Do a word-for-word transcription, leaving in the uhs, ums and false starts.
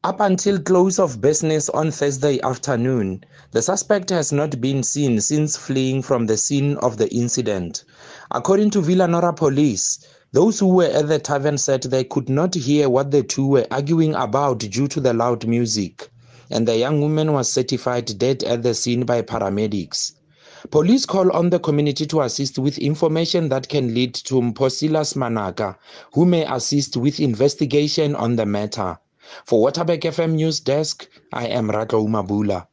Up until close of business on Thursday afternoon, the suspect has not been seen since fleeing from the scene of the incident. According to Villanora police, those who were at the tavern said they could not hear what the two were arguing about due to the loud music, and the young woman was certified dead at the scene by paramedics. Police call on the community to assist with information that can lead to Mposilas Manaka, who may assist with investigation on the matter. For Waterberg F M News Desk, I am Ratlo Mabula.